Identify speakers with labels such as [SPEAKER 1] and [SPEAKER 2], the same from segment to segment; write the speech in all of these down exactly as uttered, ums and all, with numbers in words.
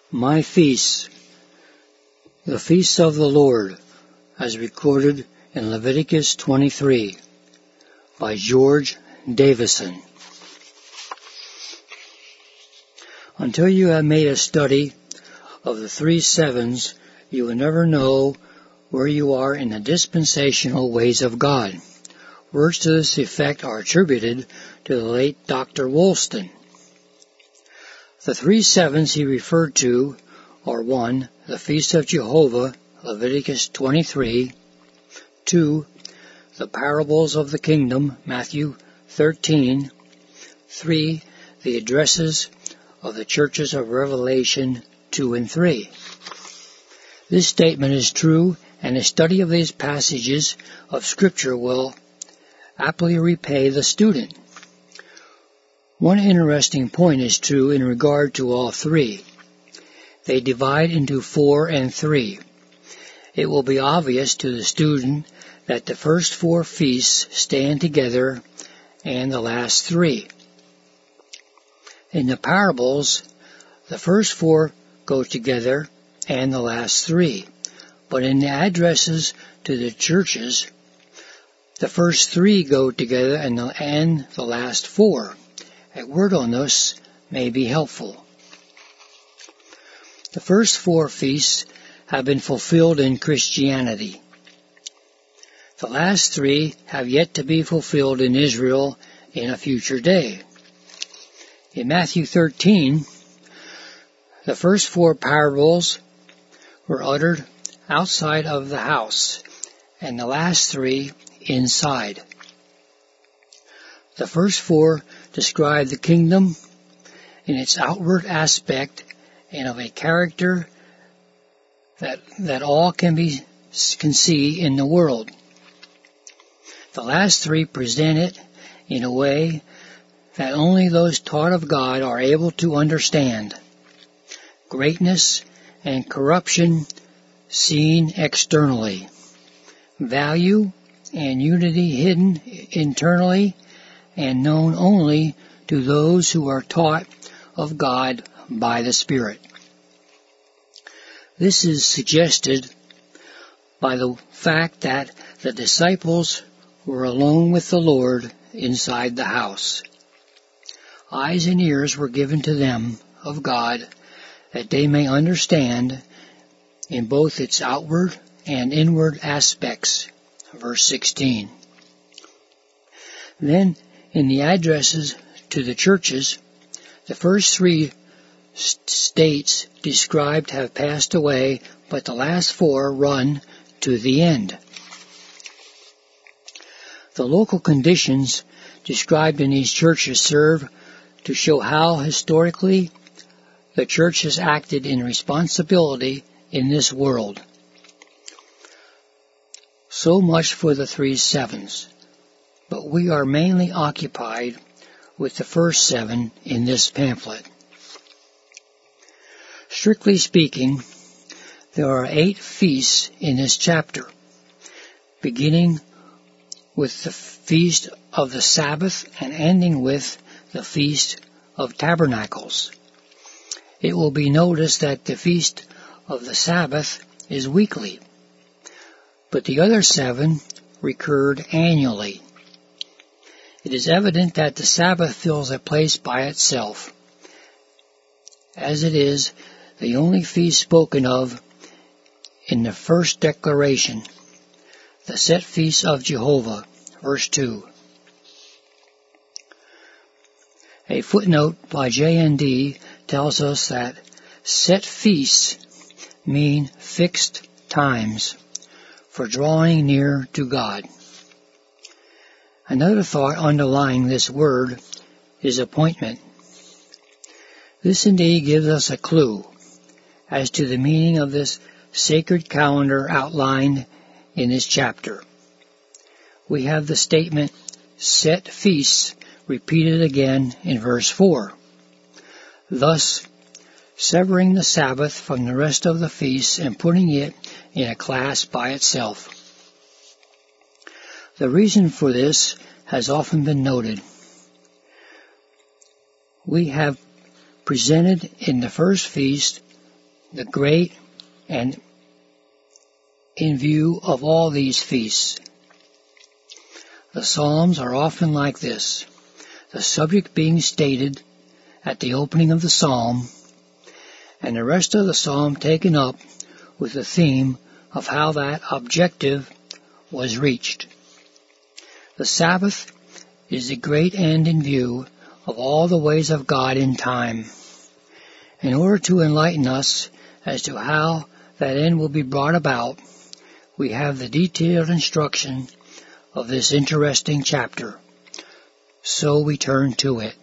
[SPEAKER 1] My Feasts, the Feasts of the Lord, as recorded in Leviticus twenty-three, by George Davison. Until you have made a study of the three sevens, you will never know where you are in the dispensational ways of God. Words to this effect are attributed to the late Doctor Woolston. The three sevens he referred to are one, the Feast of Jehovah, Leviticus twenty-three, two, the parables of the kingdom, Matthew thirteen, three, the addresses of the churches of Revelation two and three. This statement is true, and a study of these passages of Scripture will aptly repay the student. One interesting point is true in regard to all three. They divide into four and three. It will be obvious to the student that the first four feasts stand together and the last three. In the parables, the first four go together and the last three. But in the addresses to the churches, the first three go together and the, and the last four. A word on this may be helpful. The first four feasts have been fulfilled in Christianity. The last three have yet to be fulfilled in Israel in a future day. In Matthew thirteen, the first four parables were uttered outside of the house, and the last three inside. The first four describe the kingdom in its outward aspect and of a character that that all can be can see in the world. The last three present it in a way that only those taught of God are able to understand. Greatness and corruption seen externally. Value and unity hidden internally and known only to those who are taught of God by the Spirit. This is suggested by the fact that the disciples were alone with the Lord inside the house. Eyes and ears were given to them of God that they may understand in both its outward and inward aspects. Verse sixteen. Then, in the addresses to the churches, the first three states described have passed away, but the last four run to the end. The local conditions described in these churches serve to show how historically the church has acted in responsibility in this world. So much for the three sevens, but we are mainly occupied with the first seven in this pamphlet. Strictly speaking, there are eight feasts in this chapter, beginning with the Feast of the Sabbath and ending with the Feast of Tabernacles. It will be noticed that the Feast of the Sabbath is weekly, but the other seven recurred annually. It is evident that the Sabbath fills a place by itself, as it is the only feast spoken of in the first declaration, the set feasts of Jehovah, verse two. A footnote by J N D tells us that set feasts mean fixed times for drawing near to God. Another thought underlying this word is appointment. This indeed gives us a clue as to the meaning of this sacred calendar outlined in this chapter. We have the statement, set feasts, repeated again in verse four, thus severing the Sabbath from the rest of the feasts and putting it in a class by itself. The reason for this has often been noted. We have presented in the first feast the great and in view of all these feasts. The Psalms are often like this, the subject being stated at the opening of the Psalm, and the rest of the Psalm taken up with the theme of how that objective was reached. The Sabbath is the great end in view of all the ways of God in time. In order to enlighten us as to how that end will be brought about, we have the detailed instruction of this interesting chapter. So we turn to it.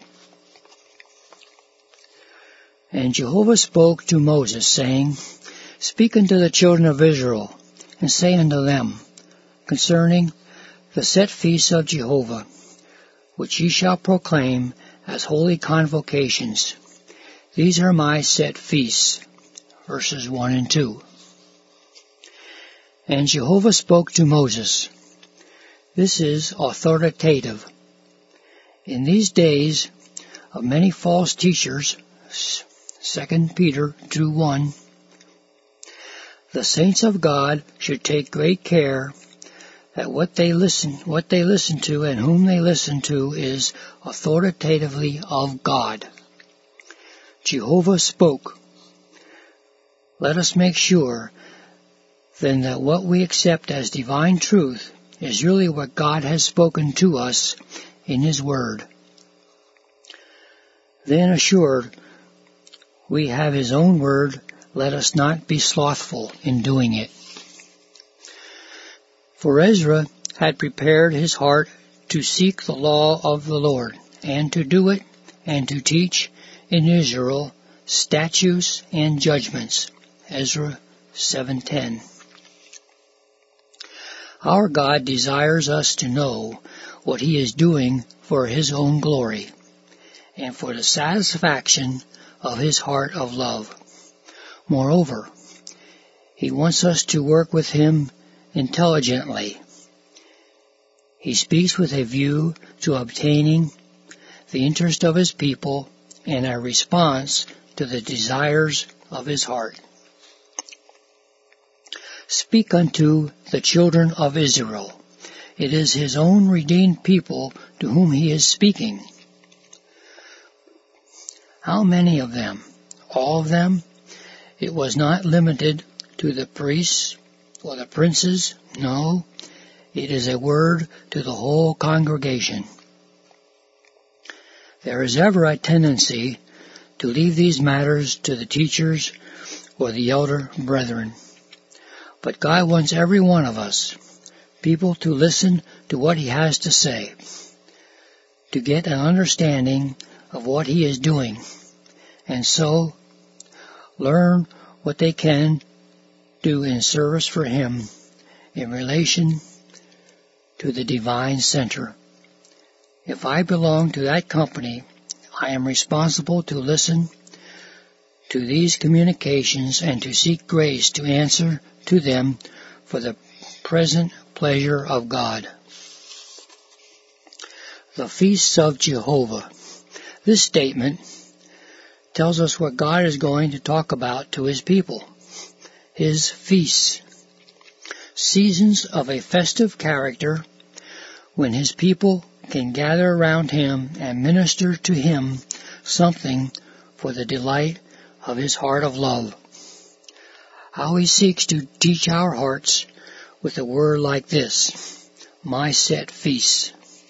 [SPEAKER 1] And Jehovah spoke to Moses, saying, Speak unto the children of Israel, and say unto them, concerning the set feasts of Jehovah, which ye shall proclaim as holy convocations. These are my set feasts. Verses one and two. And Jehovah spoke to Moses. This is authoritative. In these days of many false teachers, Second Peter two one, the saints of God should take great care that what they listen, what they listen to and whom they listen to is authoritatively of God. Jehovah spoke. Let us make sure then that what we accept as divine truth is really what God has spoken to us in His Word. Then assured we have His own Word, let us not be slothful in doing it. For Ezra had prepared his heart to seek the law of the Lord, and to do it, and to teach in Israel statutes and judgments. Ezra seven ten. Our God desires us to know what He is doing for His own glory, and for the satisfaction of His heart of love. Moreover, He wants us to work with Him intelligently. He speaks with a view to obtaining the interest of His people and a response to the desires of His heart. Speak unto the children of Israel. It is His own redeemed people to whom He is speaking. How many of them? All of them? It was not limited to the priests or the princes. No, it is a word to the whole congregation. There is ever a tendency to leave these matters to the teachers or the elder brethren. But God wants every one of us, people, to listen to what He has to say, to get an understanding of what He is doing, and so learn what they can do in service for Him in relation to the divine center. If I belong to that company, I am responsible to listen to these communications and to seek grace to answer to them for the present pleasure of God. The feasts of Jehovah. This statement tells us what God is going to talk about to His people. His feasts. Seasons of a festive character when His people can gather around Him and minister to Him something for the delight of His heart of love. How He seeks to teach our hearts with a word like this, my set feasts.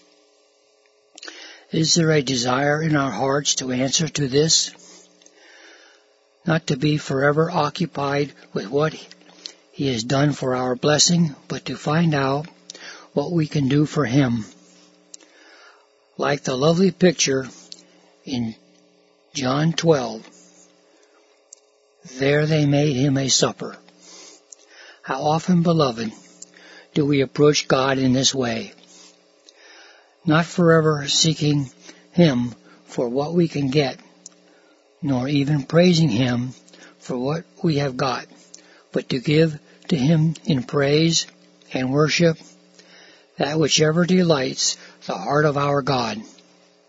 [SPEAKER 1] Is there a desire in our hearts to answer to this? Not to be forever occupied with what He has done for our blessing, but to find out what we can do for Him. Like the lovely picture in John twelve, there they made Him a supper. How often, beloved, do we approach God in this way? Not forever seeking Him for what we can get, nor even praising Him for what we have got, but to give to Him in praise and worship that whichever delights the heart of our God.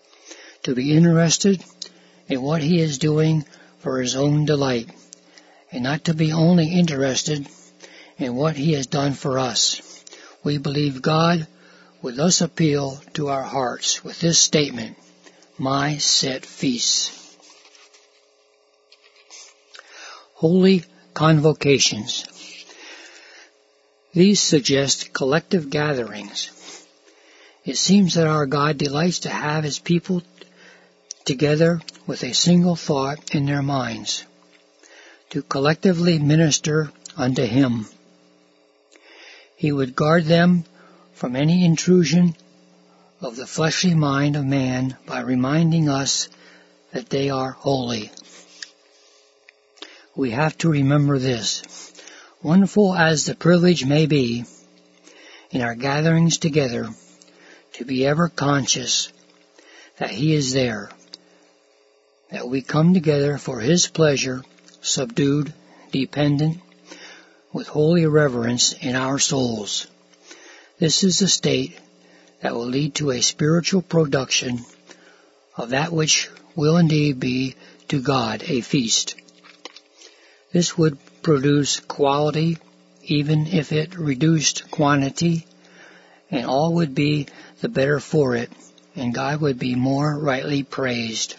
[SPEAKER 1] To be interested in what He is doing for His own delight, and not to be only interested in what He has done for us. We believe God would thus appeal to our hearts with this statement, my set feasts. Holy convocations. These suggest collective gatherings. It seems that our God delights to have His people together with a single thought in their minds, to collectively minister unto Him. He would guard them from any intrusion of the fleshly mind of man by reminding us that they are holy. We have to remember this. Wonderful as the privilege may be in our gatherings together, to be ever conscious that He is there, that we come together for His pleasure, subdued, dependent, with holy reverence in our souls. This is the state that will lead to a spiritual production of that which will indeed be to God a feast. This would produce quality, even if it reduced quantity, and all would be the better for it, and God would be more rightly praised.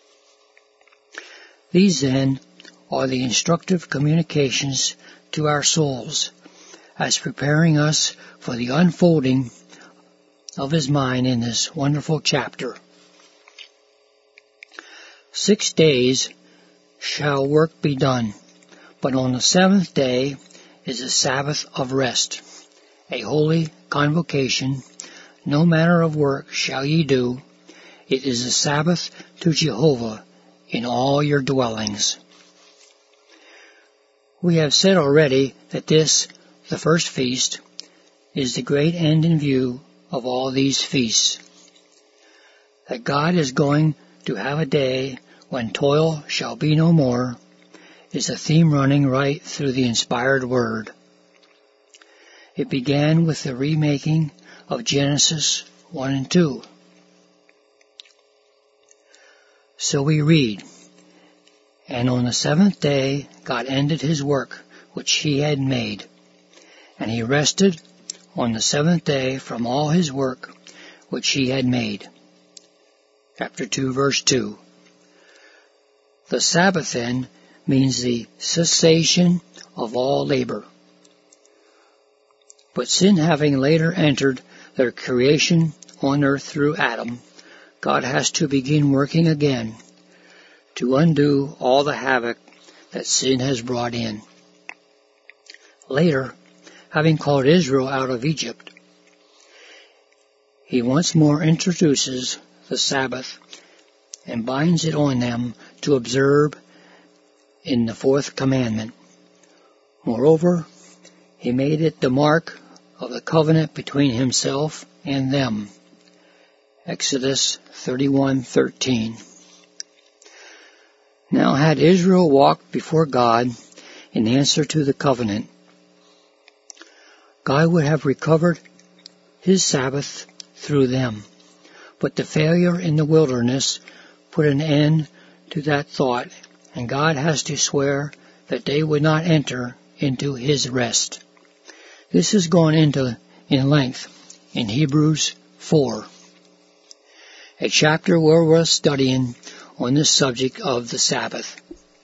[SPEAKER 1] These, then, are the instructive communications to our souls, as preparing us for the unfolding of His mind in this wonderful chapter. Six days shall work be done, but on the seventh day is a Sabbath of rest, a holy convocation. No manner of work shall ye do. It is a Sabbath to Jehovah in all your dwellings. We have said already that this, the first feast, is the great end in view of all these feasts. That God is going to have a day when toil shall be no more is a theme running right through the inspired Word. It began with the remaking of Genesis one and two. So we read, and on the seventh day God ended His work which He had made, and He rested on the seventh day from all His work which He had made. Chapter two, verse two. The Sabbath, then, means the cessation of all labor. But sin having later entered their creation on earth through Adam, God has to begin working again to undo all the havoc that sin has brought in. Later, having called Israel out of Egypt, He once more introduces the Sabbath and binds it on them to observe in the fourth commandment. Moreover, He made it the mark of the covenant between Himself and them. Exodus thirty-one thirteen. Now had Israel walked before God in answer to the covenant, God would have recovered His Sabbath through them. But the failure in the wilderness put an end to that thought, and God has to swear that they would not enter into His rest. This is gone into in length in Hebrews four, a chapter where we're studying on this subject of the Sabbath.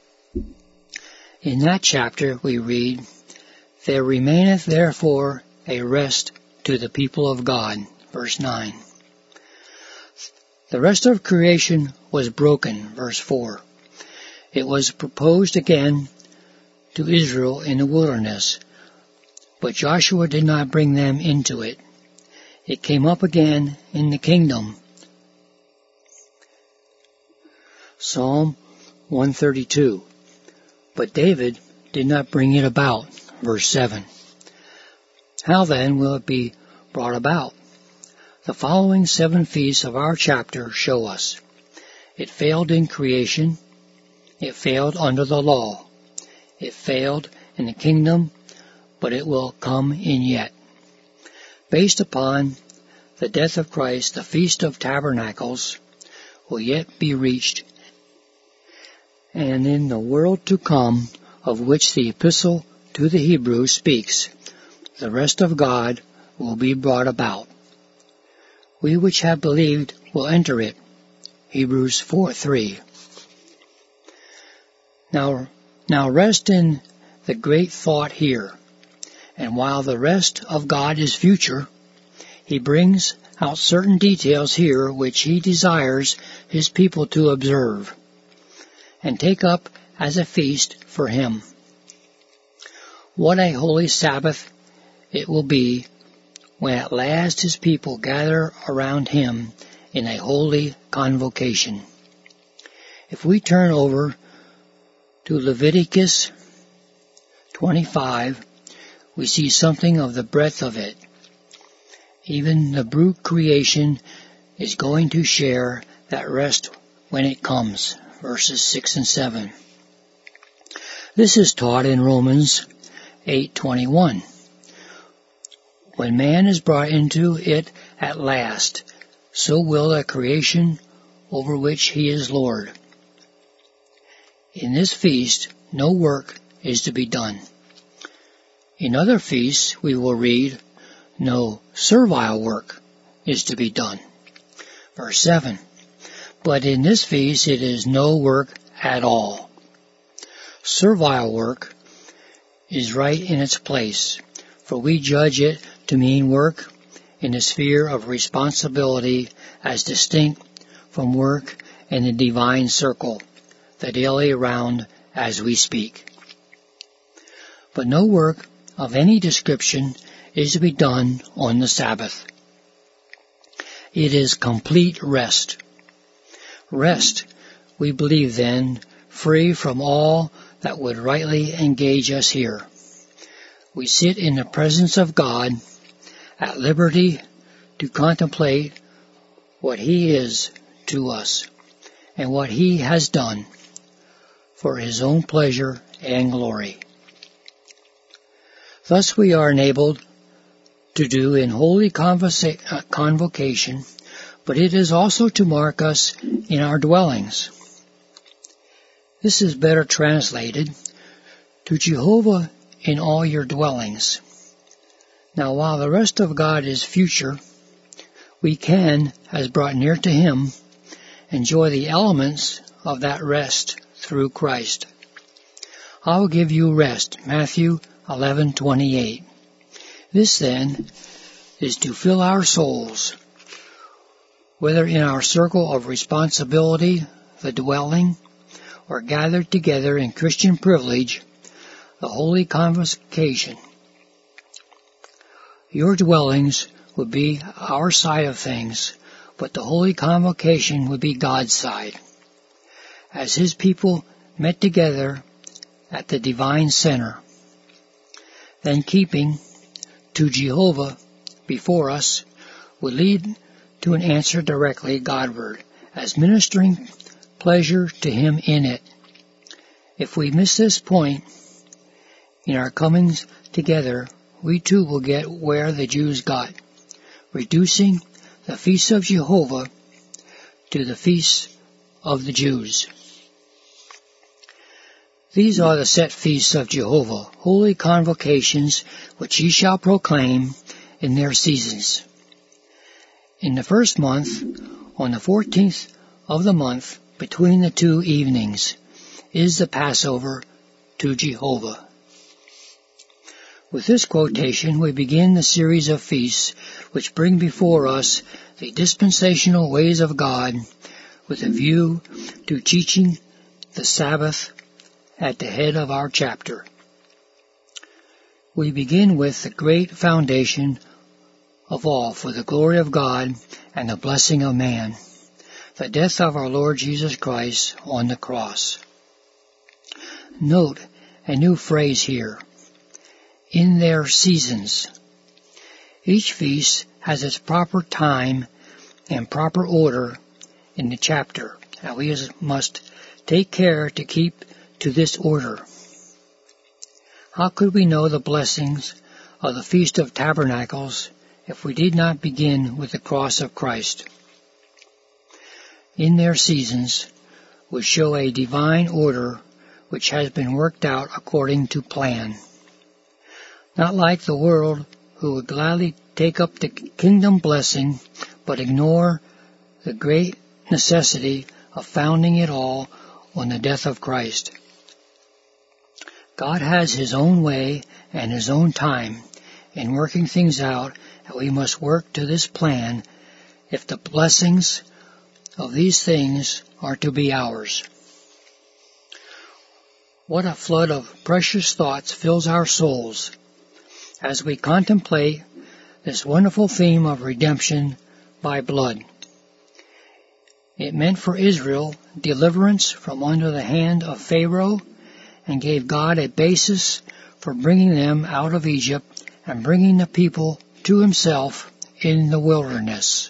[SPEAKER 1] In that chapter we read, there remaineth therefore a rest to the people of God, verse nine. The rest of creation was broken, verse four. It was proposed again to Israel in the wilderness, but Joshua did not bring them into it. It came up again in the kingdom. Psalm one thirty-two. But David did not bring it about, verse seven. How then will it be brought about? The following seven feasts of our chapter show us. It failed in creation. It failed under the law. It failed in the kingdom, but it will come in yet. Based upon the death of Christ, the Feast of Tabernacles will yet be reached, and in the world to come, of which the epistle to the Hebrews speaks, the rest of God will be brought about. We which have believed will enter it. Hebrews four three. Now, now rest in the great thought here, and while the rest of God is future, he brings out certain details here which he desires his people to observe and take up as a feast for him. What a holy Sabbath it will be when at last his people gather around him in a holy convocation. If we turn over to Leviticus twenty-five, we see something of the breadth of it. Even the brute creation is going to share that rest when it comes, verses six and seven. This is taught in Romans eight twenty-one. When man is brought into it at last, so will the creation over which he is Lord. In this feast, no work is to be done. In other feasts, we will read, no servile work is to be done. Verse seven. But in this feast, it is no work at all. Servile work is right in its place, for we judge it to mean work in the sphere of responsibility as distinct from work in the divine circle, the daily round as we speak. But no work of any description is to be done on the Sabbath. It is complete rest. Rest, we believe then, free from all that would rightly engage us here. We sit in the presence of God, at liberty to contemplate what he is to us and what he has done for his own pleasure and glory. Thus we are enabled to do in holy convoca- uh, convocation, but it is also to mark us in our dwellings. This is better translated, to Jehovah in all your dwellings. Now while the rest of God is future, we can, as brought near to him, enjoy the elements of that rest through Christ. I will give you rest, Matthew eleven twenty-eight. This then is to fill our souls, whether in our circle of responsibility, the dwelling, or gathered together in Christian privilege, the holy convocation. Your dwellings would be our side of things, but the holy convocation would be God's side, as his people met together at the divine center. Then keeping to Jehovah before us would lead to an answer directly Godward, as ministering pleasure to him in it. If we miss this point in our comings together, we too will get where the Jews got, reducing the feast of Jehovah to the feast of the Jews. These are the set feasts of Jehovah, holy convocations, which ye shall proclaim in their seasons. In the first month, on the fourteenth of the month, between the two evenings, is the Passover to Jehovah. With this quotation, we begin the series of feasts which bring before us the dispensational ways of God with a view to teaching the Sabbath at the head of our chapter. We begin with the great foundation of all for the glory of God and the blessing of man, the death of our Lord Jesus Christ on the cross. Note a new phrase here. In their seasons. Each feast has its proper time and proper order in the chapter, and we must take care to keep to this order. How could we know the blessings of the Feast of Tabernacles if we did not begin with the cross of Christ? In their seasons would show a divine order which has been worked out according to plan. Not like the world, who would gladly take up the kingdom blessing, but ignore the great necessity of founding it all on the death of Christ. God has His own way and His own time in working things out, and we must work to this plan if the blessings of these things are to be ours. What a flood of precious thoughts fills our souls as we contemplate this wonderful theme of redemption by blood. It meant for Israel deliverance from under the hand of Pharaoh and gave God a basis for bringing them out of Egypt and bringing the people to Himself in the wilderness.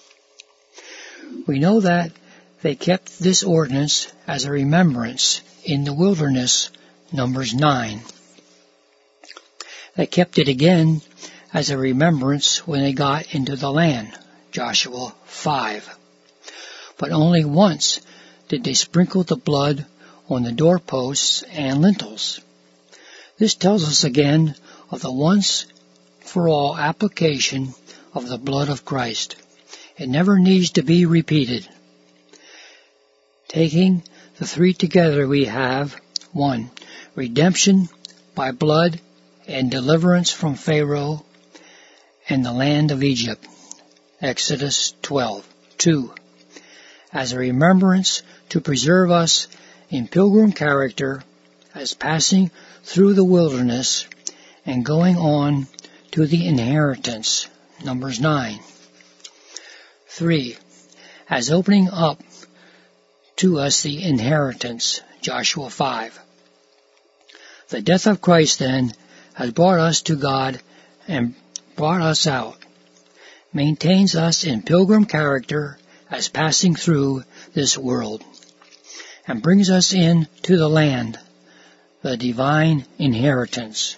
[SPEAKER 1] We know that they kept this ordinance as a remembrance in the wilderness, Numbers nine. They kept it again as a remembrance when they got into the land, Joshua five. But only once did they sprinkle the blood on the doorposts and lintels. This tells us again of the once-for-all application of the blood of Christ. It never needs to be repeated. Taking the three together, we have one. Redemption by blood and deliverance from Pharaoh and the land of Egypt, Exodus twelve. Two. As a remembrance to preserve us in pilgrim character as passing through the wilderness and going on to the inheritance, Numbers nine. Three. As opening up to us the inheritance, Joshua five. The death of Christ, then, has brought us to God and brought us out, maintains us in pilgrim character as passing through this world, and brings us in to the land, the divine inheritance.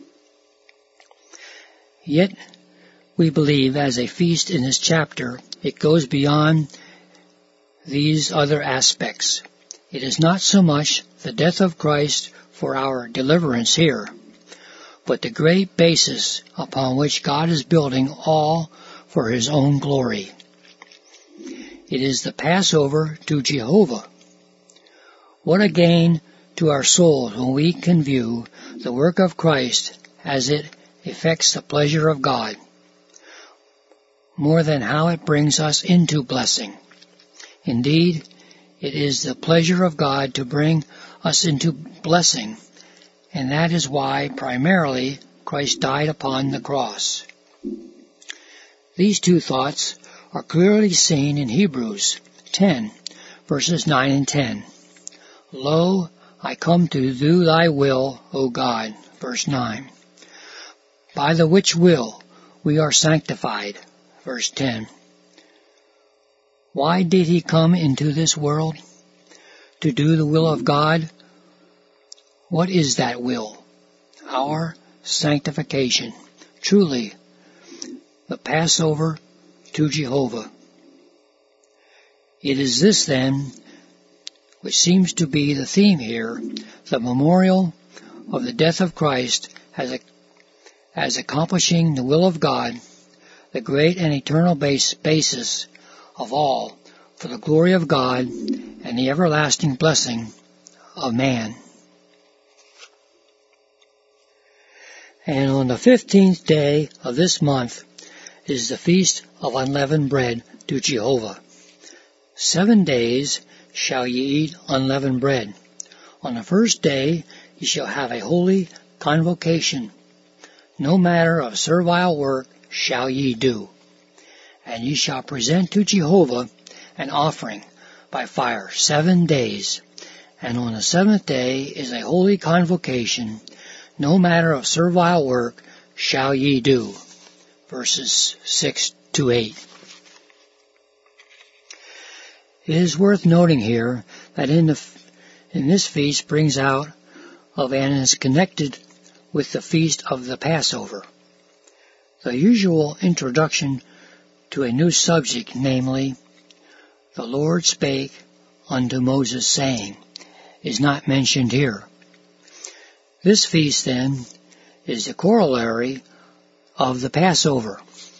[SPEAKER 1] Yet, we believe as a feast in this chapter, it goes beyond these other aspects. It is not so much the death of Christ for our deliverance here, but the great basis upon which God is building all for His own glory. It is the Passover to Jehovah. What a gain to our souls when we can view the work of Christ as it effects the pleasure of God, more than how it brings us into blessing. Indeed, it is the pleasure of God to bring us into blessing, and that is why, primarily, Christ died upon the cross. These two thoughts are clearly seen in Hebrews ten, verses nine and ten. Lo, I come to do thy will, O God, verse nine. By the which will we are sanctified, verse ten. Why did He come into this world? To do the will of God. What is that will? Our sanctification. Truly, the Passover to Jehovah. It is this, then, which seems to be the theme here, the memorial of the death of Christ as, a, as accomplishing the will of God, the great and eternal base, basis of all for the glory of God and the everlasting blessing of man. And on the fifteenth day of this month is the Feast of Unleavened Bread to Jehovah. Seven days shall ye eat unleavened bread. On the first day ye shall have a holy convocation. No matter of servile work shall ye do. And ye shall present to Jehovah an offering by fire seven days. And on the seventh day is a holy convocation. No matter of servile work shall ye do. Verses six to eight. It is worth noting here that in, the, in this feast brings out of and is connected with the feast of the Passover. The usual introduction to a new subject, namely, the Lord spake unto Moses, saying, is not mentioned here. This feast, then, is the corollary of the Passover.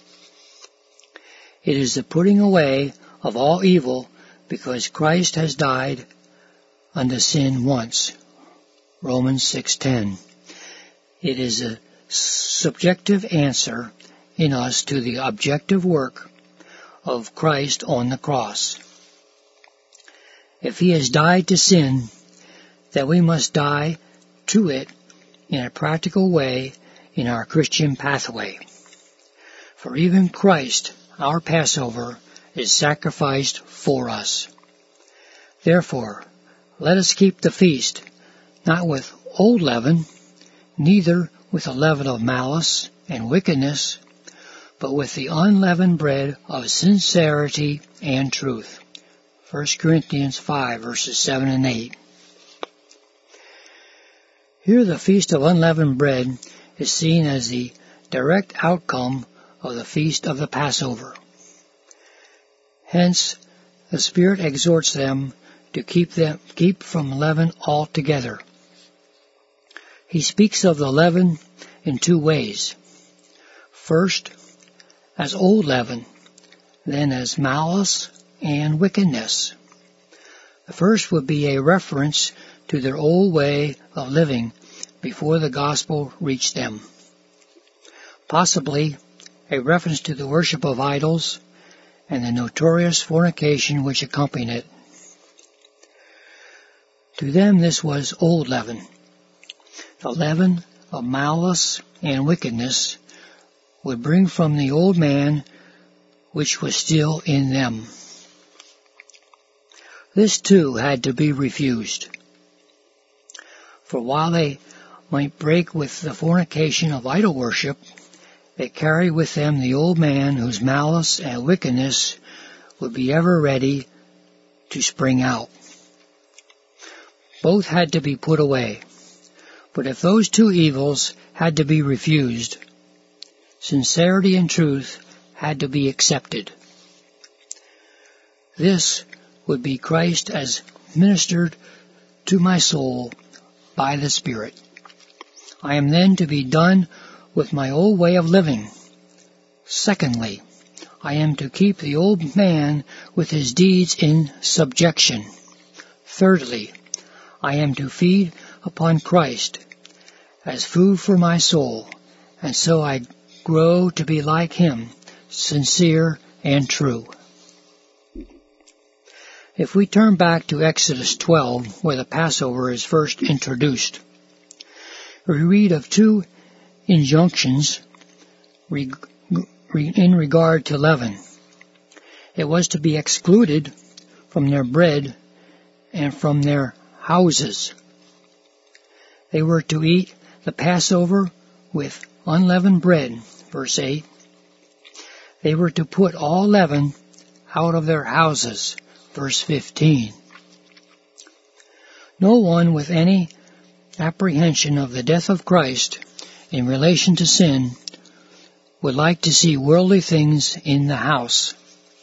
[SPEAKER 1] It is the putting away of all evil because Christ has died unto sin once. Romans six ten. It is a subjective answer in us to the objective work of Christ on the cross. If he has died to sin, then we must die to it in a practical way in our Christian pathway. For even Christ, our Passover, is sacrificed for us. Therefore, let us keep the feast, not with old leaven, neither with the leaven of malice and wickedness, but with the unleavened bread of sincerity and truth. First Corinthians five, verses seven and eight. Here the Feast of Unleavened Bread is seen as the direct outcome of the Feast of the Passover. Hence, the Spirit exhorts them to keep them keep from leaven altogether. He speaks of the leaven in two ways. First, as old leaven, then as malice and wickedness. The first would be a reference to their old way of living before the gospel reached them. Possibly a reference to the worship of idols and the notorious fornication which accompanied it. To them this was old leaven, the leaven of malice and wickedness would bring from the old man which was still in them. This too had to be refused. For while they might break with the fornication of idol worship, they carry with them the old man whose malice and wickedness would be ever ready to spring out. Both had to be put away. But if those two evils had to be refused, sincerity and truth had to be accepted. This would be Christ as ministered to my soul by the Spirit. I am then to be done with my old way of living. Secondly, I am to keep the old man with his deeds in subjection. Thirdly, I am to feed upon Christ as food for my soul, and so I grow to be like him, sincere and true. If we turn back to Exodus twelve, where the Passover is first introduced, we read of two injunctions in regard to leaven. It was to be excluded from their bread and from their houses. They were to eat the Passover with unleavened bread, verse eight. They were to put all leaven out of their houses, verse fifteen. No one with any apprehension of the death of Christ in relation to sin would like to see worldly things in the house.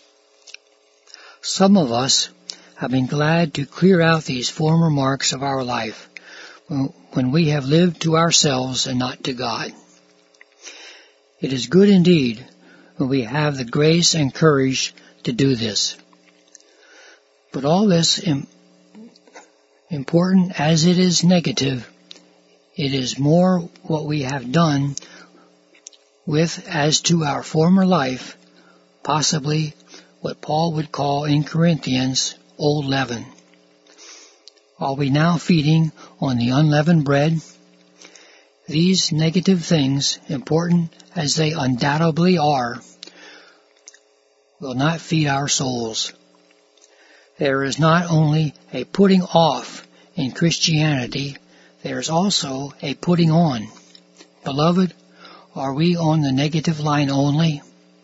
[SPEAKER 1] Some of us have been glad to clear out these former marks of our life when we have lived to ourselves and not to God. It is good indeed when we have the grace and courage to do this. But all this, important as it is negative, it is more what we have done with as to our former life, possibly what Paul would call in Corinthians old leaven. Are we now feeding on the unleavened bread? These negative things, important as they undoubtedly are, will not feed our souls. There is not only a putting off in Christianity, there is also a putting on. Beloved, are we on the negative line only?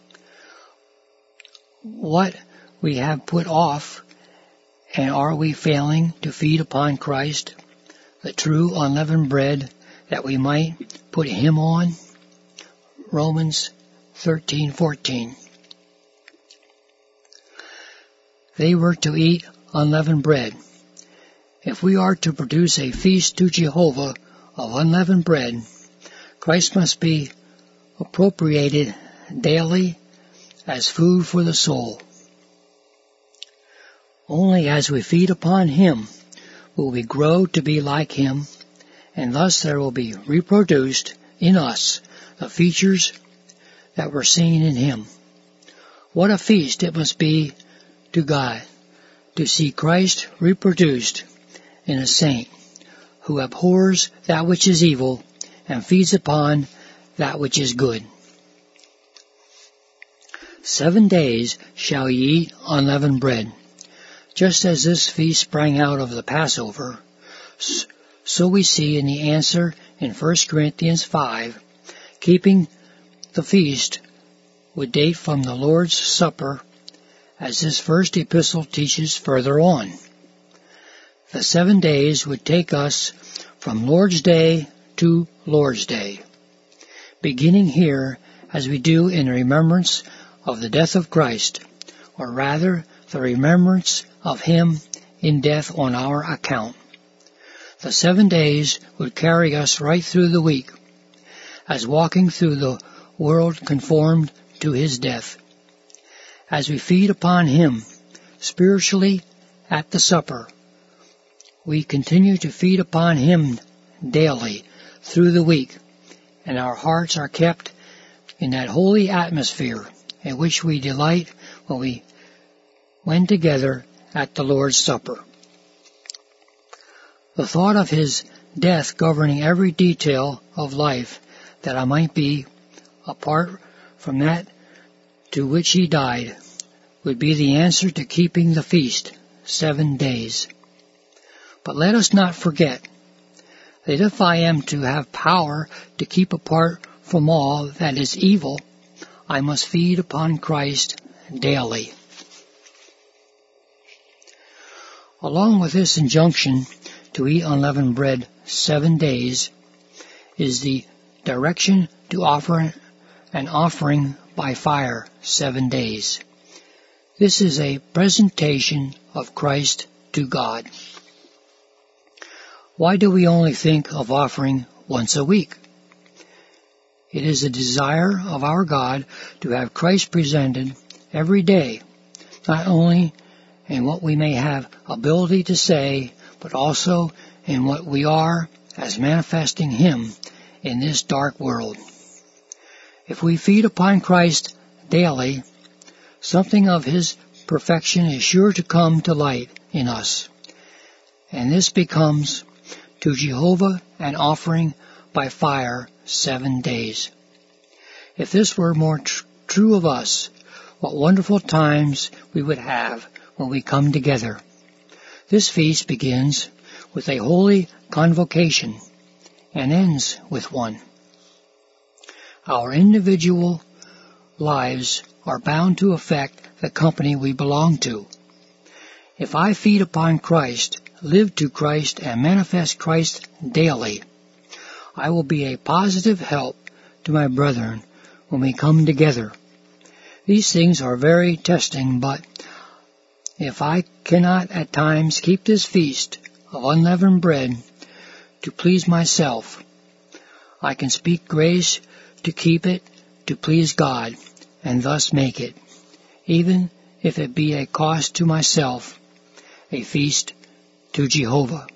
[SPEAKER 1] What we have put off, and are we failing to feed upon Christ, the true unleavened bread, that we might put him on? Romans thirteen fourteen. They were to eat unleavened bread. If we are to produce a feast to Jehovah of unleavened bread, Christ must be appropriated daily as food for the soul. Only as we feed upon Him will we grow to be like Him, and thus there will be reproduced in us the features that were seen in Him. What a feast it must be to God to see Christ reproduced in a saint who abhors that which is evil and feeds upon that which is good. Seven days shall ye eat unleavened bread. Just as this feast sprang out of the Passover, so we see in the answer in First Corinthians five, keeping the feast would date from the Lord's Supper, as this first epistle teaches further on. The seven days would take us from Lord's Day to Lord's Day, beginning here as we do in remembrance of the death of Christ, or rather the remembrance of Him in death on our account. The seven days would carry us right through the week, as walking through the world conformed to His death. As we feed upon Him spiritually at the supper, we continue to feed upon Him daily through the week, and our hearts are kept in that holy atmosphere in which we delight when we when together at the Lord's Supper. The thought of His death governing every detail of life, that I might be apart from that to which He died, would be the answer to keeping the feast seven days. But let us not forget that if I am to have power to keep apart from all that is evil, I must feed upon Christ daily. Along with this injunction to eat unleavened bread seven days is the direction to offer an offering by fire seven days. This is a presentation of Christ to God. Why do we only think of offering once a week? It is a desire of our God to have Christ presented every day, not only in what we may have ability to say, but also in what we are as manifesting Him in this dark world. If we feed upon Christ daily, something of His perfection is sure to come to light in us, and this becomes to Jehovah an offering by fire seven days. If this were more tr- true of us, what wonderful times we would have when we come together. This feast begins with a holy convocation and ends with one. Our individual lives are bound to affect the company we belong to. If I feed upon Christ, live to Christ, and manifest Christ daily, I will be a positive help to my brethren when we come together. These things are very testing, but if I cannot at times keep this feast of unleavened bread to please myself, I can speak grace to keep it to please God, and thus make it, even if it be a cost to myself, a feast to Jehovah.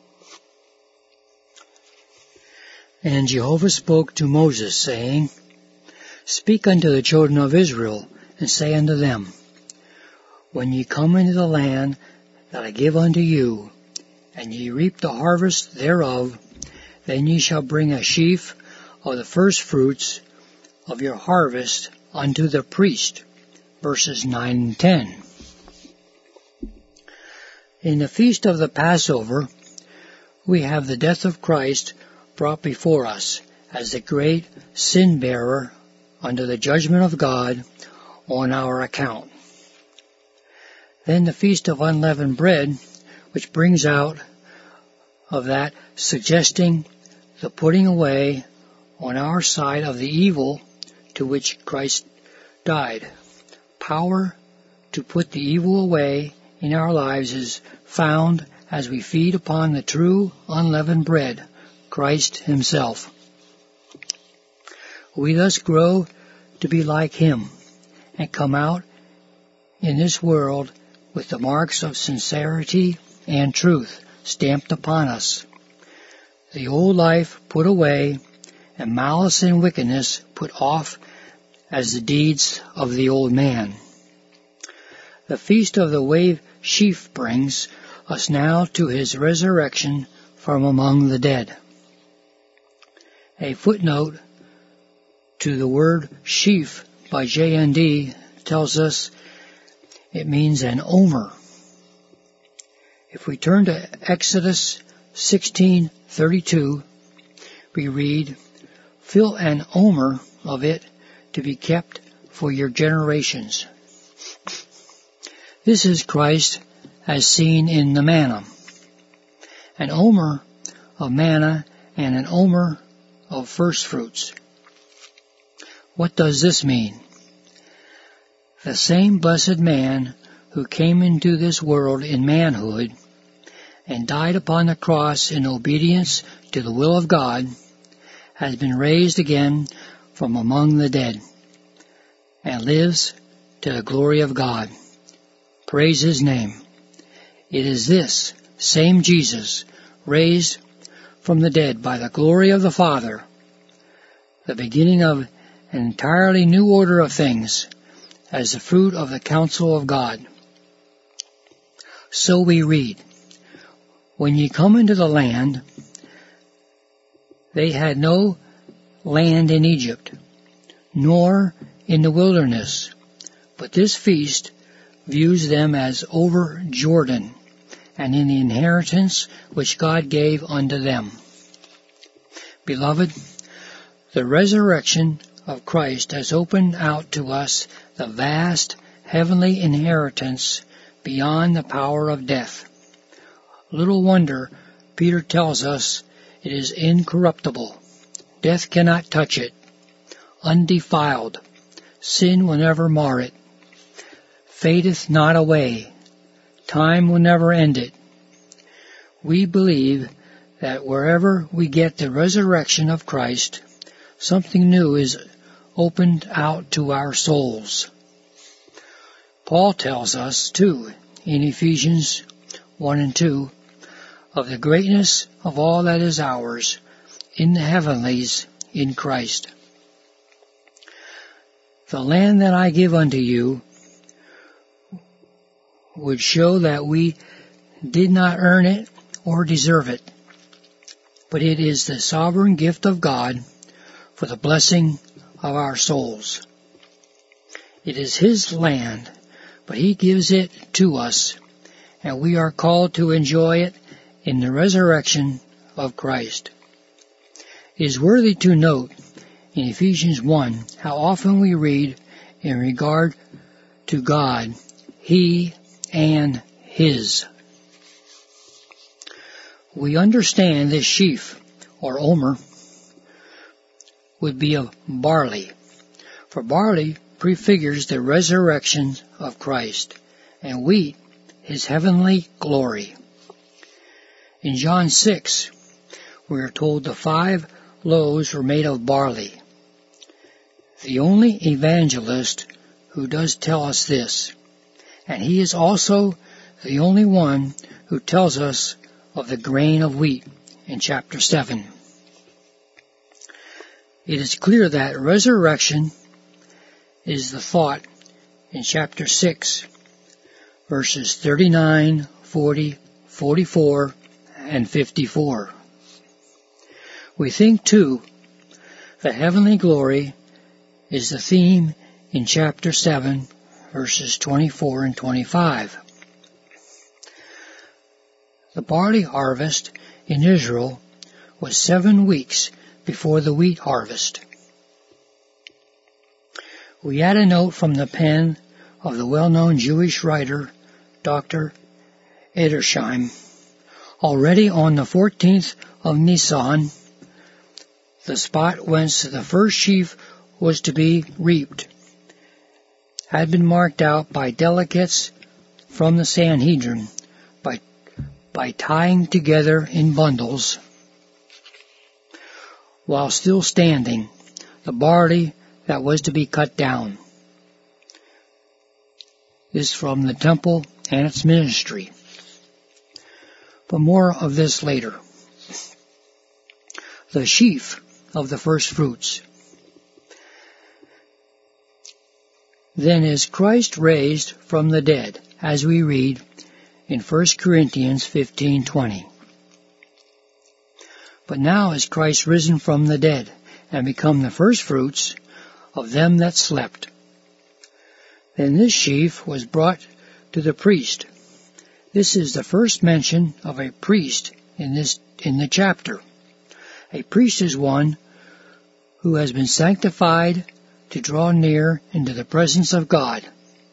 [SPEAKER 1] And Jehovah spoke to Moses, saying, Speak unto the children of Israel, and say unto them, When ye come into the land that I give unto you, and ye reap the harvest thereof, then ye shall bring a sheaf of the first fruits of your harvest unto the priest. Verses nine and ten. In the feast of the Passover, we have the death of Christ brought before us as the great sin-bearer under the judgment of God on our account. Then the Feast of Unleavened Bread, which brings out of that, suggesting the putting away on our side of the evil to which Christ died. Power to put the evil away in our lives is found as we feed upon the true unleavened bread, Christ himself. We thus grow to be like him and come out in this world with the marks of sincerity and truth stamped upon us, the old life put away, and malice and wickedness put off as the deeds of the old man. The feast of the wave sheaf brings us now to his resurrection from among the dead. A footnote to the word sheaf by J N D tells us it means an omer. If we turn to Exodus sixteen thirty-two, we read, "Fill an omer of it to be kept for your generations." This is Christ as seen in the manna. An omer of manna and an omer of first fruits. What does this mean? The same blessed man who came into this world in manhood and died upon the cross in obedience to the will of God has been raised again from among the dead and lives to the glory of God. Praise his name. It is this same Jesus raised from the dead by the glory of the Father, the beginning of an entirely new order of things as the fruit of the counsel of God. So we read, "When ye come into the land, they had no land in Egypt, nor in the wilderness, but this feast views them as over Jordan, and in the inheritance which God gave unto them." Beloved, the resurrection of Christ has opened out to us the vast heavenly inheritance beyond the power of death. Little wonder Peter tells us it is incorruptible. Death cannot touch it. Undefiled. Sin will never mar it. Fadeth not away. Time will never end it. We believe that wherever we get the resurrection of Christ, something new is opened out to our souls. Paul tells us, too, in Ephesians one and two, of the greatness of all that is ours in the heavenlies in Christ. The land that I give unto you would show that we did not earn it or deserve it, but it is the sovereign gift of God for the blessing of our souls. It is his land, but he gives it to us, and we are called to enjoy it in the resurrection of Christ. It is worthy to note in Ephesians one how often we read in regard to God, he and his. We understand this sheaf, or omer, would be of barley, for barley prefigures the resurrection of Christ, and wheat his heavenly glory. In John six, we are told the five loaves were made of barley. The only evangelist who does tell us this, and he is also the only one who tells us of the grain of wheat in chapter seven. It is clear that resurrection is the thought in chapter six, verses thirty-nine, forty, forty-four, and fifty-four. We think, too, that heavenly glory is the theme in chapter seven, verses twenty-four and twenty-five. The barley harvest in Israel was seven weeks before the wheat harvest. We add a note from the pen of the well-known Jewish writer, Doctor Edersheim. Already on the fourteenth of Nisan, the spot whence the first sheaf was to be reaped had been marked out by delegates from the Sanhedrin by by tying together in bundles, while still standing, the barley that was to be cut down. This is from the temple and its ministry. But more of this later. The sheaf of the first fruits. Then is Christ raised from the dead, as we read in First Corinthians fifteen twenty. But now is Christ risen from the dead, and become the firstfruits of them that slept. Then this sheaf was brought to the priest. This is the first mention of a priest in this in the chapter. A priest is one who has been sanctified to draw near into the presence of God.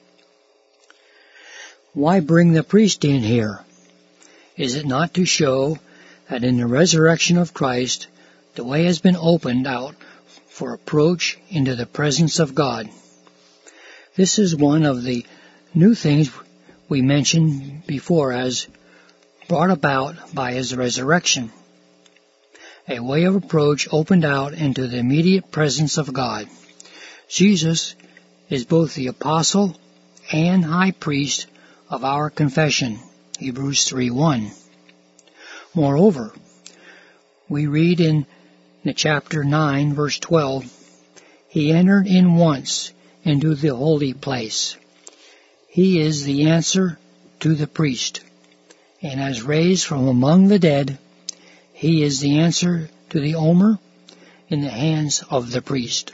[SPEAKER 1] Why bring the priest in here? Is it not to show that in the resurrection of Christ, the way has been opened out for approach into the presence of God? This is one of the new things we mentioned before as brought about by his resurrection. A way of approach opened out into the immediate presence of God. Jesus is both the apostle and high priest of our confession, Hebrews three one. Moreover, we read in the chapter nine, verse twelve, he entered in once into the holy place. He is the answer to the priest, and as raised from among the dead, he is the answer to the omer in the hands of the priest.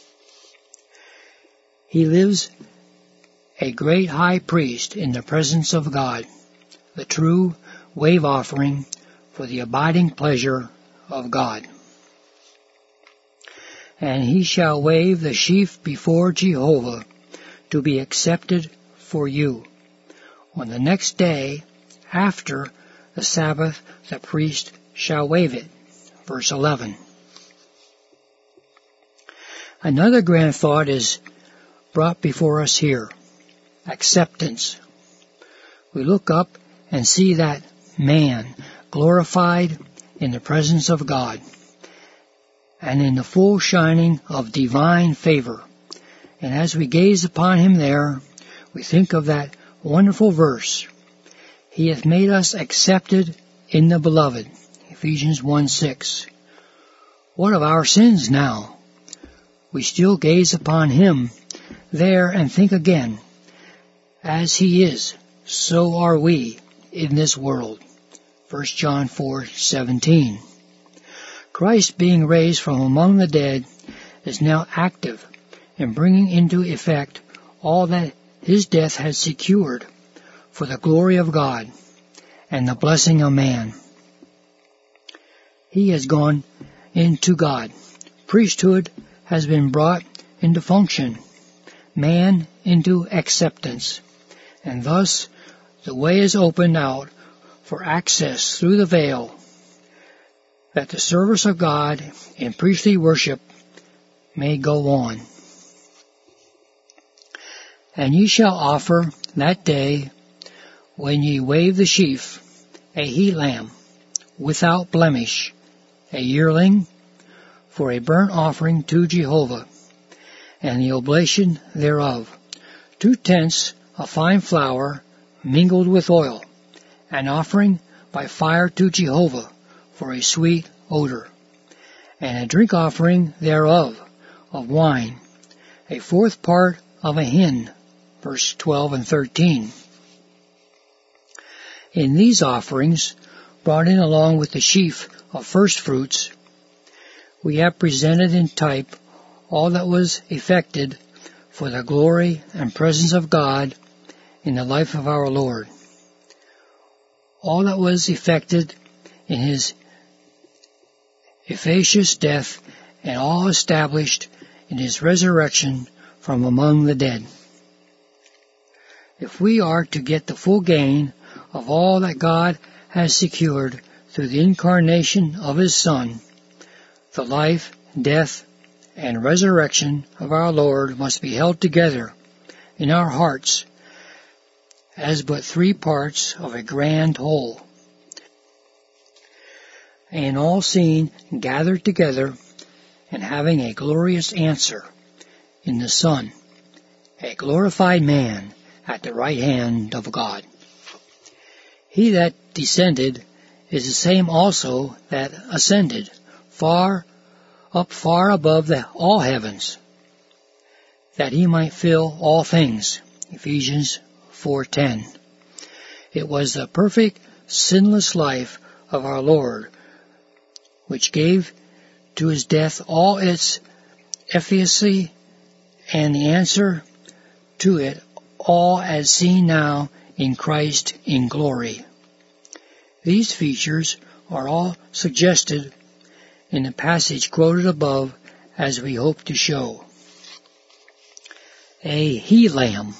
[SPEAKER 1] He lives a great high priest in the presence of God, the true wave offering for the abiding pleasure of God. And he shall wave the sheaf before Jehovah to be accepted for you. On the next day, after the Sabbath, the priest shall wave it. Verse eleven. Another grand thought is brought before us here. Acceptance. We look up and see that man glorified in the presence of God and in the full shining of divine favor. And as we gaze upon him there, we think of that wonderful verse, he hath made us accepted in the beloved, Ephesians one six. What of our sins now? We still gaze upon him there and think again, as he is, so are we in this world. First John four seventeen. Christ being raised from among the dead is now active in bringing into effect all that his death has secured for the glory of God and the blessing of man. He has gone into God. Priesthood has been brought into function, man into acceptance, and thus the way is opened out for access through the veil, that the service of God in priestly worship may go on. And ye shall offer that day, when ye wave the sheaf, a he lamb, without blemish, a yearling, for a burnt offering to Jehovah, and the oblation thereof, two tenths of fine flour mingled with oil, an offering by fire to Jehovah for a sweet odor, and a drink offering thereof of wine, a fourth part of a hin, verse twelve and thirteen. In these offerings, brought in along with the sheaf of first fruits, we have presented in type all that was effected for the glory and presence of God in the life of our Lord. All that was effected in his efficacious death, and all established in his resurrection from among the dead. If we are to get the full gain of all that God has secured through the incarnation of his Son, the life, death, and resurrection of our Lord must be held together in our hearts as but three parts of a grand whole, and all seen gathered together and having a glorious answer in the Son, a glorified man at the right hand of God. He that descended is the same also that ascended far up far above the all heavens, that he might fill all things. Ephesians four ten. It was the perfect, sinless life of our Lord which gave to his death all its efficacy, and the answer to it all as seen now in Christ in glory. These features are all suggested in the passage quoted above, as we hope to show. A he-lamb.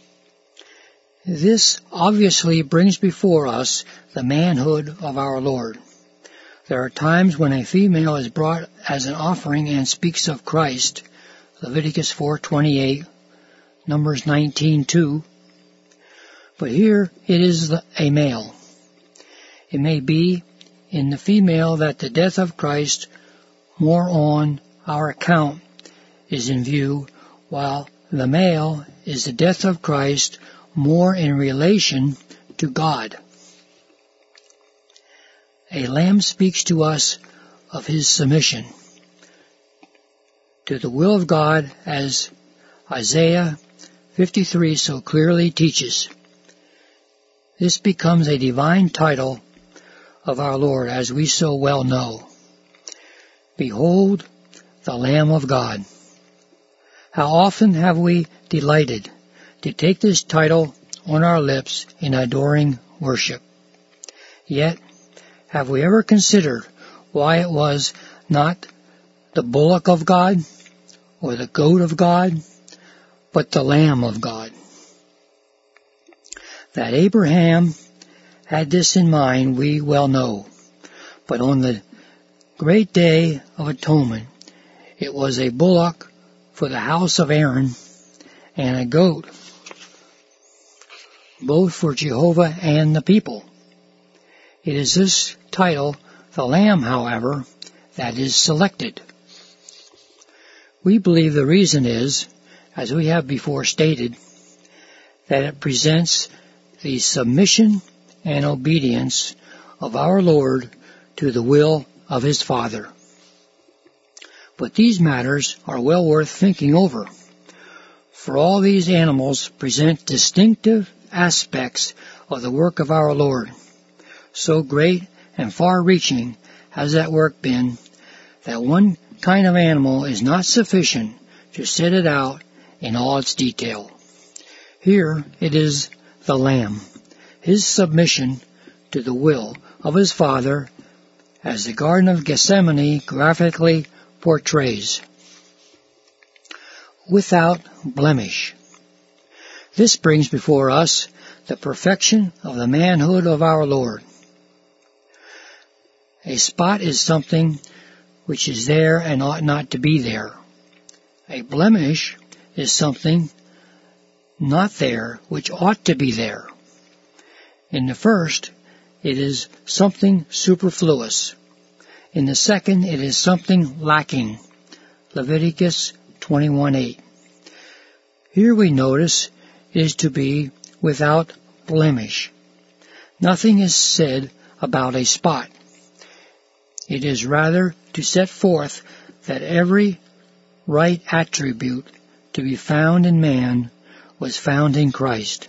[SPEAKER 1] This obviously brings before us the manhood of our Lord. There are times when a female is brought as an offering and speaks of Christ, Leviticus four twenty-eight, Numbers nineteen two, but here it is a male. It may be in the female that the death of Christ more on our account is in view, while the male is the death of Christ more in relation to God. A lamb speaks to us of his submission to the will of God, as Isaiah fifty-three so clearly teaches. This becomes a divine title of our Lord, as we so well know. Behold, the Lamb of God. How often have we delighted to take this title on our lips in adoring worship. Yet, have we ever considered why it was not the bullock of God or the goat of God, but the Lamb of God? That Abraham had this in mind we well know, but on the great day of atonement it was a bullock for the house of Aaron and a goat both for Jehovah and the people. It is this title, the Lamb, however, that is selected. We believe the reason is, as we have before stated, that it presents the submission and obedience of our Lord to the will of his Father. But these matters are well worth thinking over, for all these animals present distinctive aspects of the work of our Lord. So great and far-reaching has that work been that one kind of animal is not sufficient to set it out in all its detail. Here it is the Lamb, his submission to the will of his Father, as the Garden of Gethsemane graphically portrays. Without blemish. This brings before us the perfection of the manhood of our Lord. A spot is something which is there and ought not to be there. A blemish is something not there which ought to be there. In the first, it is something superfluous. In the second, it is something lacking. Leviticus twenty-one eight. Here we notice it is to be without blemish. Nothing is said about a spot. It is rather to set forth that every right attribute to be found in man was found in Christ.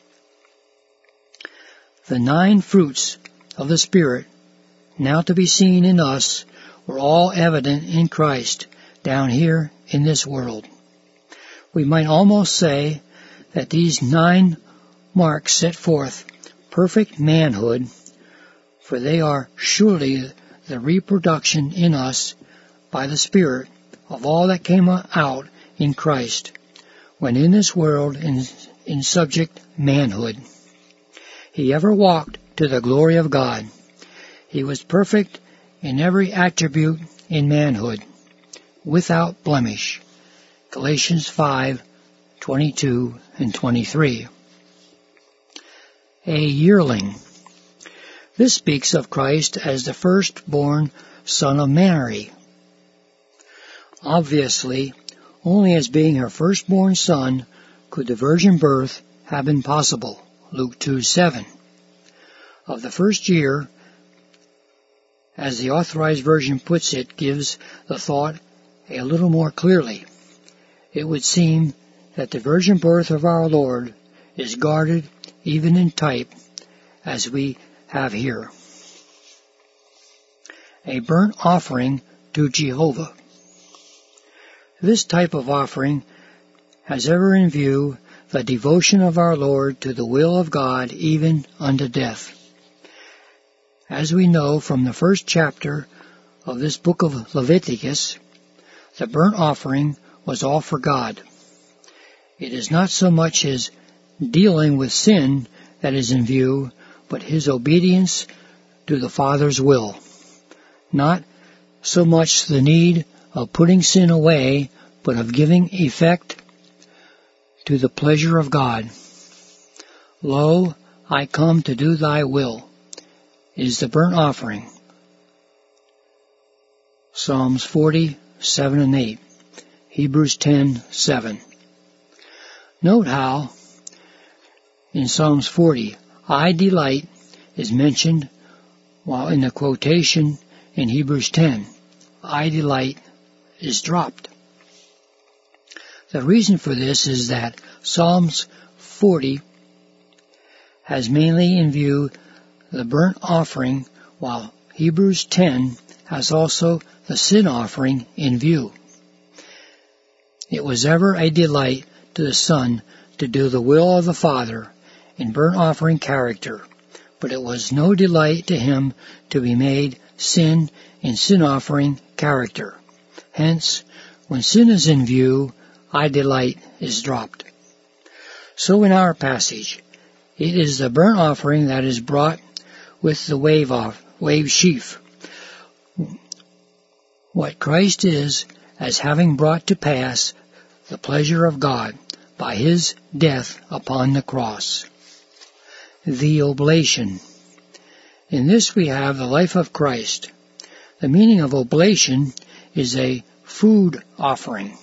[SPEAKER 1] The nine fruits of the Spirit, now to be seen in us, were all evident in Christ down here in this world. We might almost say that these nine marks set forth perfect manhood, for they are surely the reproduction in us by the Spirit of all that came out in Christ when in this world in, in subject manhood. He ever walked to the glory of God. He was perfect in every attribute in manhood, without blemish. Galatians five twenty-two and twenty-three. A yearling. This speaks of Christ as the firstborn son of Mary. Obviously, only as being her firstborn son could the virgin birth have been possible. Luke two seven. Of the first year, as the Authorized Version puts it, gives the thought a little more clearly. It would seem that the virgin birth of our Lord is guarded even in type, as we have here. A burnt offering to Jehovah. This type of offering has ever in view the devotion of our Lord to the will of God even unto death. As we know from the first chapter of this book of Leviticus, the burnt offering was all for God. It is not so much his dealing with sin that is in view, but his obedience to the Father's will. Not so much the need of putting sin away, but of giving effect to the pleasure of God. Lo, I come to do thy will, is the burnt offering. Psalms forty, seven and eight. Hebrews ten, seven. Note how, in Psalms forty, I delight is mentioned, while in the quotation in Hebrews ten, I delight is dropped. The reason for this is that Psalms forty has mainly in view the burnt offering, while Hebrews ten has also the sin offering in view. It was ever a delight to the Son to do the will of the Father in burnt offering character, but it was no delight to him to be made sin in sin offering character. Hence, when sin is in view, I delight is dropped. So in our passage, it is the burnt offering that is brought with the wave off, wave sheaf. What Christ is as having brought to pass the pleasure of God by his death upon the cross. The oblation. In this we have the life of Christ. The meaning of oblation is a food offering.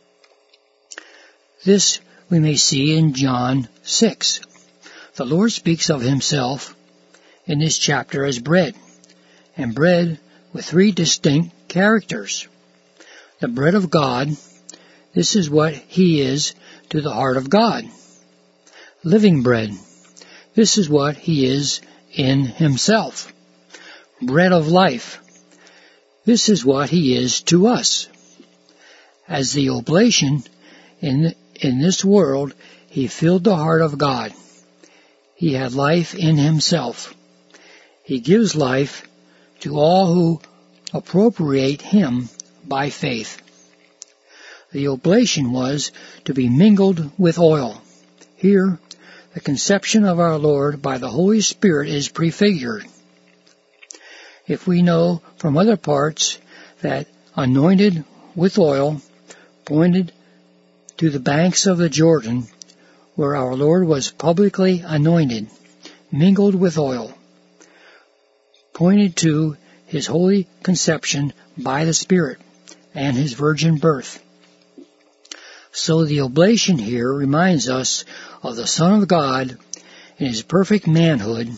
[SPEAKER 1] This we may see in John six. The Lord speaks of himself in this chapter as bread, and bread with three distinct characters. The bread of God, this is what he is to the heart of God. Living bread, this is what he is in himself. Bread of life, this is what he is to us. As the oblation in in this world, he filled the heart of God. He had life in himself. He gives life to all who appropriate him by faith. The oblation was to be mingled with oil. Here, the conception of our Lord by the Holy Spirit is prefigured. If we know from other parts that anointed with oil pointed to the banks of the Jordan, where our Lord was publicly anointed, mingled with oil, pointed to his holy conception by the Spirit and his virgin birth. So the oblation here reminds us of the Son of God in his perfect manhood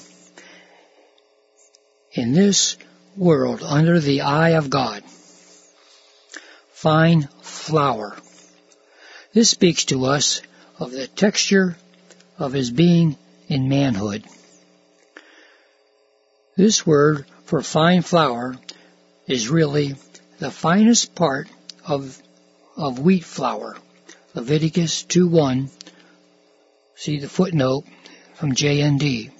[SPEAKER 1] in this world under the eye of God. Fine flour. This speaks to us of the texture of his being in manhood. This word for fine flour is really the finest part of, of wheat flour. Leviticus two one. See the footnote from J N D.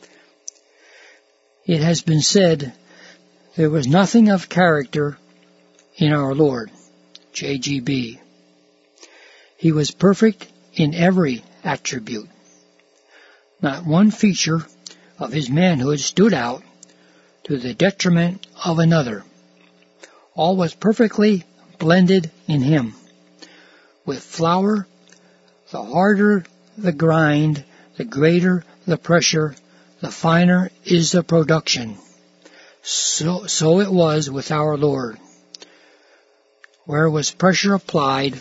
[SPEAKER 1] It has been said there was nothing of character in our Lord. J G B. He was perfect in every attribute. Not one feature of his manhood stood out to the detriment of another. All was perfectly blended in him. With flour, the harder the grind, the greater the pressure, the finer is the production. So, so it was with our Lord. Where was pressure applied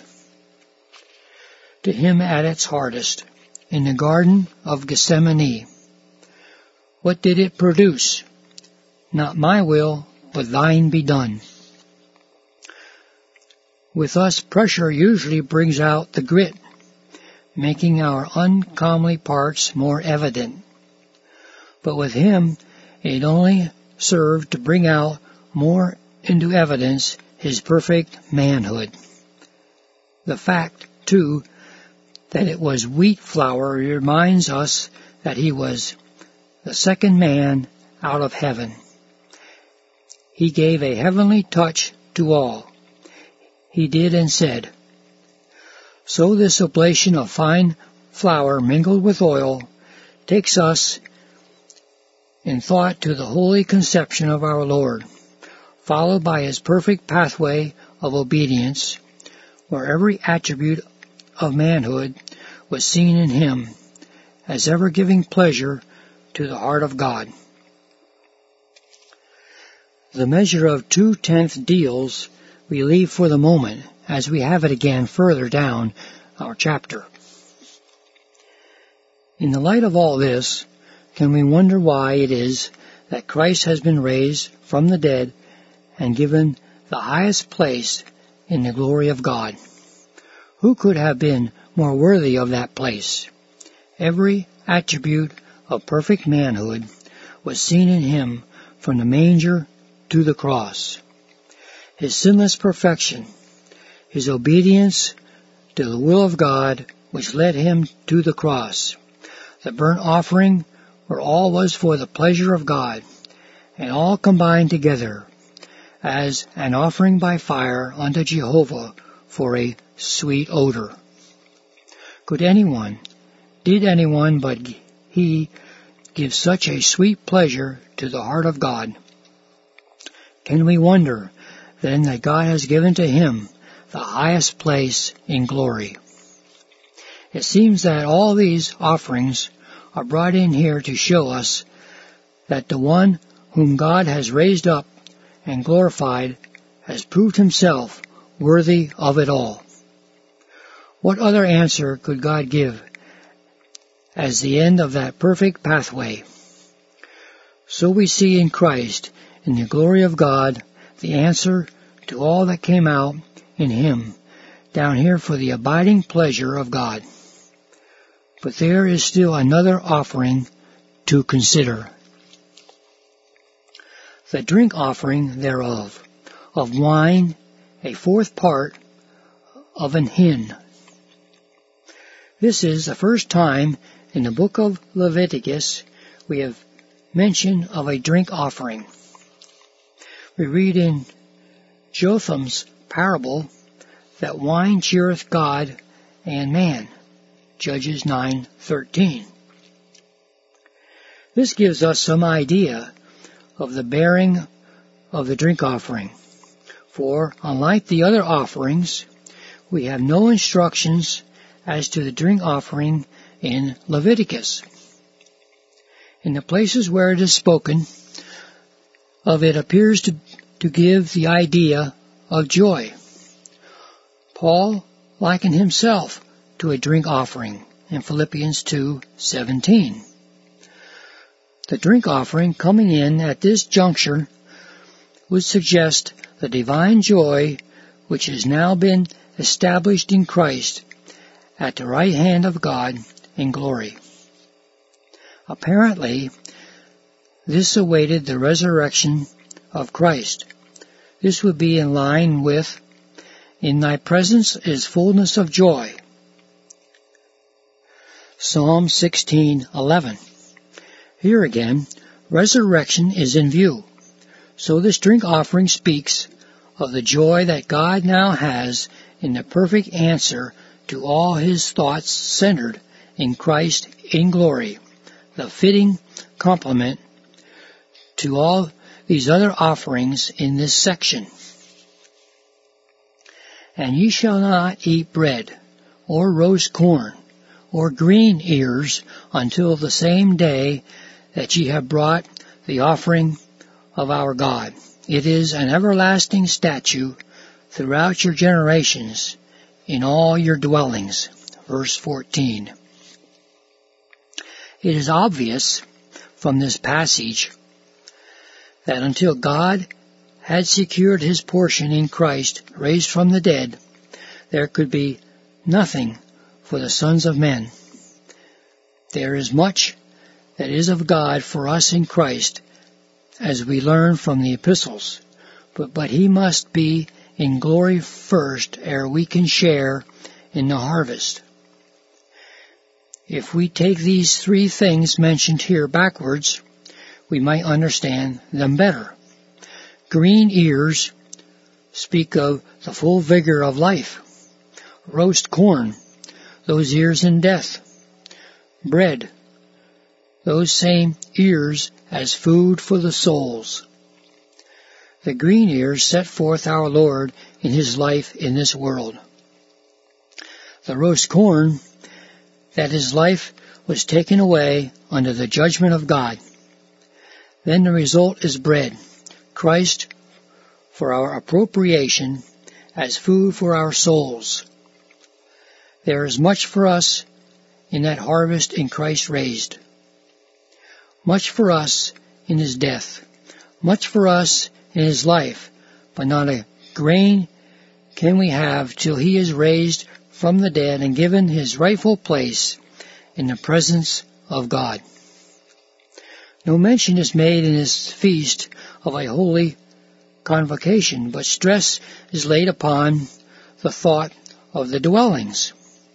[SPEAKER 1] to him at its hardest? In the Garden of Gethsemane. What did it produce? Not my will, but thine be done. With us, pressure usually brings out the grit, making our uncomely parts more evident. But with him, it only served to bring out more into evidence his perfect manhood. The fact, too, that it was wheat flour reminds us that he was the second man out of heaven. He gave a heavenly touch to all. He did and said, so this oblation of fine flour mingled with oil takes us in thought to the holy conception of our Lord, followed by his perfect pathway of obedience, where every attribute of manhood was seen in him, as ever giving pleasure to the heart of God. The measure of two-tenth deals we leave for the moment, as we have it again further down our chapter. In the light of all this, can we wonder why it is that Christ has been raised from the dead and given the highest place in the glory of God? Who could have been more worthy of that place? Every attribute of perfect manhood was seen in him from the manger to the cross. His sinless perfection, his obedience to the will of God which led him to the cross, the burnt offering where all was for the pleasure of God, and all combined together as an offering by fire unto Jehovah for a sweet odor. Could anyone, did anyone but he give such a sweet pleasure to the heart of God? Can we wonder then that God has given to him the highest place in glory? It seems that all these offerings are brought in here to show us that the one whom God has raised up and glorified has proved himself worthy of it all. What other answer could God give as the end of that perfect pathway? So we see in Christ, in the glory of God, the answer to all that came out in him, down here for the abiding pleasure of God. But there is still another offering to consider. The drink offering thereof, of wine, a fourth part of an hin. This is the first time in the book of Leviticus we have mention of a drink offering. We read in Jotham's parable that wine cheereth God and man, Judges nine thirteen. This gives us some idea of the bearing of the drink offering, for unlike the other offerings, we have no instructions as to the drink offering in Leviticus. In the places where it is spoken of, it appears to, to give the idea of joy. Paul likened himself to a drink offering in Philippians two seventeen. The drink offering coming in at this juncture would suggest the divine joy which has now been established in Christ at the right hand of God in glory. Apparently, this awaited the resurrection of Christ. This would be in line with, in thy presence is fullness of joy. Psalm sixteen eleven. Here again, resurrection is in view. So this drink offering speaks of the joy that God now has in the perfect answer to all his thoughts centered in Christ in glory, the fitting complement to all these other offerings in this section. And ye shall not eat bread, or roast corn, or green ears, until the same day that ye have brought the offering of our God. It is an everlasting statute throughout your generations in all your dwellings. Verse fourteen. It is obvious from this passage that until God had secured his portion in Christ raised from the dead, there could be nothing for the sons of men. There is much that is of God for us in Christ, as we learn from the epistles, but, but he must be in glory first ere we can share in the harvest. If we take these three things mentioned here backwards, we might understand them better. Green ears speak of the full vigor of life. Roast corn, those ears in death. Bread, those same ears as food for the souls. The green ears set forth our Lord in his life in this world. The roast corn, that his life was taken away under the judgment of God. Then the result is bread, Christ for our appropriation as food for our souls. There is much for us in that harvest in Christ raised. Much for us in his death. Much for us in his life, but not a grain can we have till he is raised from the dead and given his rightful place in the presence of God. No mention is made in this feast of a holy convocation, but stress is laid upon the thought of the dwellings.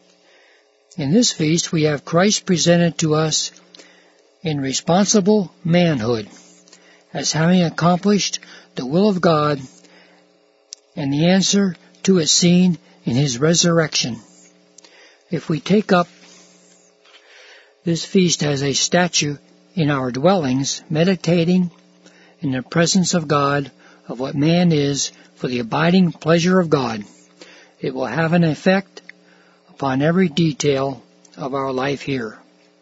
[SPEAKER 1] In this feast we have Christ presented to us in responsible manhood, as having accomplished the will of God, and the answer to it seen in his resurrection. If we take up this feast as a statue in our dwellings, meditating in the presence of God of what man is for the abiding pleasure of God, it will have an effect upon every detail of our life here.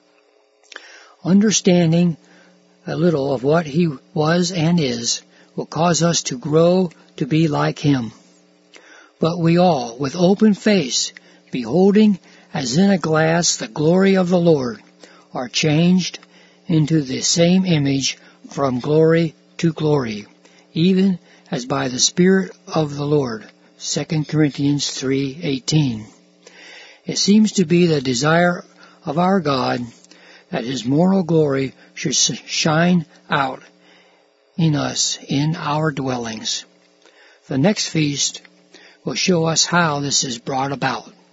[SPEAKER 1] Understanding a little of what he was and is will cause us to grow to be like him. But we all, with open face, beholding as in a glass the glory of the Lord, are changed into the same image from glory to glory, even as by the Spirit of the Lord. Second Corinthians three eighteen. It seems to be the desire of our God that his moral glory should shine out in us in our dwellings. The next feast will show us how this is brought about.